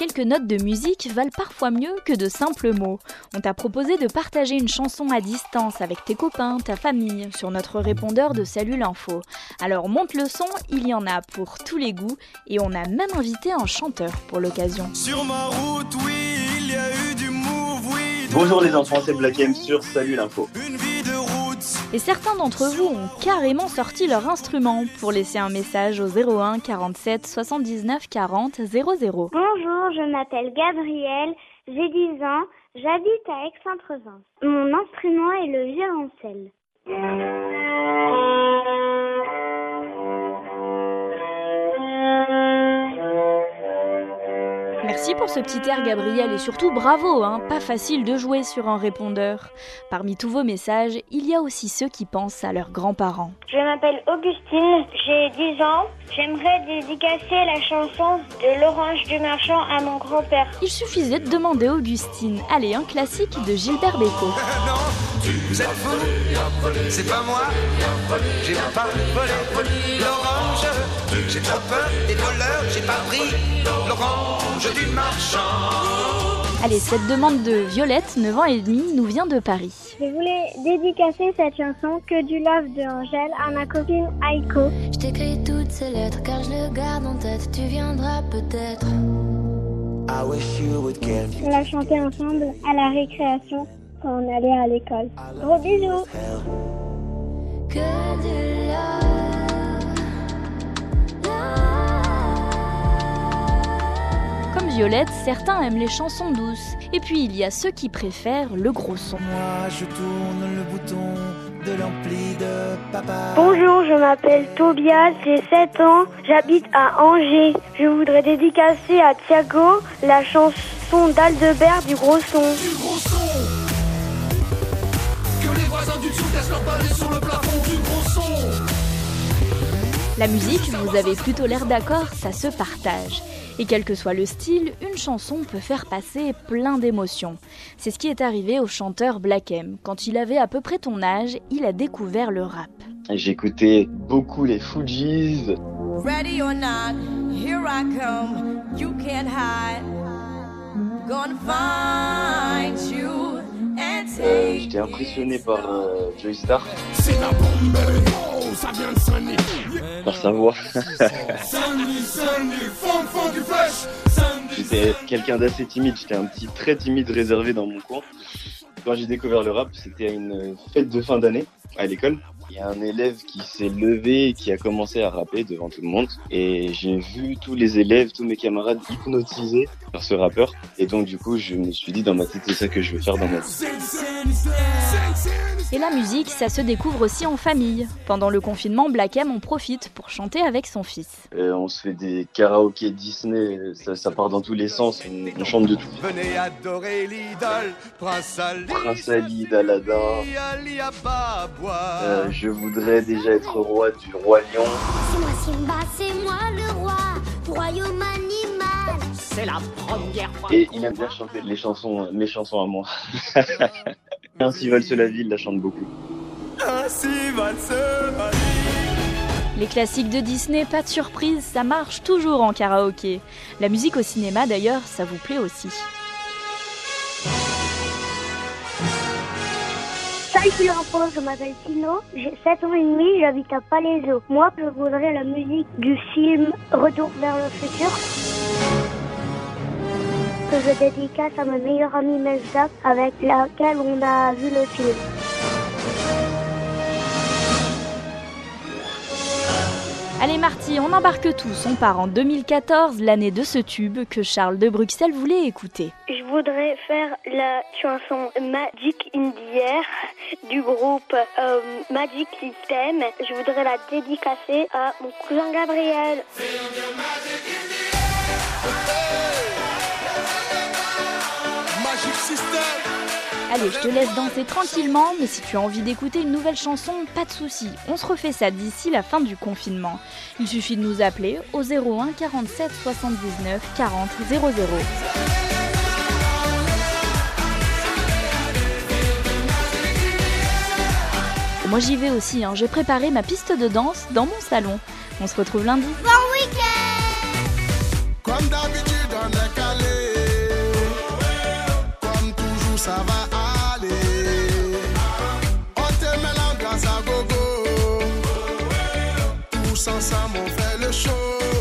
quelques notes de musique valent parfois mieux que de simples mots. On t'a proposé de partager une chanson à distance avec tes copains, ta famille, sur notre répondeur de Salut l'Info. Alors monte le son, il y en a pour tous les goûts et on a même invité un chanteur pour l'occasion. Sur ma route, oui, il y a eu du move, oui. Bonjour les enfants, c'est Black M sur Salut l'Info. Une vie de route. Et certains d'entre vous ont carrément sorti leur instrument pour laisser un message au 01 47 79 40 00. Bonjour, je m'appelle Gabrielle, j'ai 10 ans, j'habite à Aix-en-Provence. Mon instrument est le violoncelle. Merci pour ce petit air Gabriel et surtout bravo, pas facile de jouer sur un répondeur. Parmi tous vos messages, il y a aussi ceux qui pensent à leurs grands-parents. Je m'appelle Augustine, j'ai 10 ans, j'aimerais dédicacer la chanson de l'Orange du Marchand à mon grand-père. Il suffisait de demander à Augustine. Allez, un classique de Gilbert Bécaud. Non, vous êtes fous, c'est pas moi, j'ai pas volé l'orange, j'ai trop peur des voleurs, j'ai pas pris l'orange du marchand. Allez, cette demande de Violette, 9 ans et demi, nous vient de Paris. Je voulais dédicacer cette chanson Que du love de Angèle à ma copine Aiko. Je t'écris toutes ces lettres car je le garde en tête, tu viendras peut-être. On l'a chanté ensemble à la récréation quand on allait à l'école. Gros bisous. Que du love. Comme Violette, certains aiment les chansons douces. Et puis il y a ceux qui préfèrent le gros son. Moi, je tourne le bouton de l'ampli de papa. Bonjour, je m'appelle Tobias, j'ai 7 ans, j'habite à Angers. Je voudrais dédicacer à Thiago la chanson d'Aldebert du gros son. Du gros son. Que les voisins du dessous cassent leur balai sur le plafond du gros son. La musique, vous avez plutôt l'air d'accord, ça se partage. Et quel que soit le style, une chanson peut faire passer plein d'émotions. C'est ce qui est arrivé au chanteur Black M. Quand il avait à peu près ton âge, il a découvert le rap. J'écoutais beaucoup les Fugees. Ready or not, here I come, you can't hide. Gonna find you and take. J'étais impressionné par Joey Starr. C'est la bombe, oh, ça vient de sonner. Par sa voix. Sunny, fond du flash. J'étais quelqu'un d'assez timide, j'étais très timide, réservé dans mon coin. Quand j'ai découvert le rap, c'était à une fête de fin d'année à l'école. Il y a un élève qui s'est levé et qui a commencé à rapper devant tout le monde. Et j'ai vu tous les élèves, tous mes camarades hypnotisés par ce rappeur. Et donc du coup, je me suis dit dans ma tête, c'est ça que je veux faire dans ma vie. Et la musique, ça se découvre aussi en famille. Pendant le confinement, Black M en profite pour chanter avec son fils. On se fait des karaokés Disney, ça part dans tous les sens, on chante de tout. Venez adorer l'idole, Prince Ali, Aladdin. Ali Ababa. Je voudrais déjà être roi du roi lion. C'est moi Simba, c'est moi le roi du royaume animal. C'est la première fois. Et il aime bien chanter mes chansons à moi. Ainsi valse la ville, la chante beaucoup. Ainsi valse la vie. Les classiques de Disney, pas de surprise, ça marche toujours en karaoké. La musique au cinéma d'ailleurs, ça vous plaît aussi. Salut l'enfant, je m'appelle Tino, j'ai 7 ans et demi, j'habite à Palaiseau. Moi, je voudrais la musique du film Retour vers le futur. Que je dédicace à ma meilleure amie Mesda, avec laquelle on a vu le film. Allez Marty, on embarque tous, on part en 2014, l'année de ce tube que Charles de Bruxelles voulait écouter. Je voudrais faire la chanson Magic in the Air du groupe Magic System. Je voudrais la dédicacer à mon cousin Gabriel. Magic System. Allez, je te laisse danser tranquillement, mais si tu as envie d'écouter une nouvelle chanson, pas de souci, on se refait ça d'ici la fin du confinement. Il suffit de nous appeler au 01 47 79 40 00. Moi j'y vais aussi, j'ai préparé ma piste de danse dans mon salon. On se retrouve lundi. Bon week-end. Comme d'habitude, on est calé. tous ensemble on fait le show.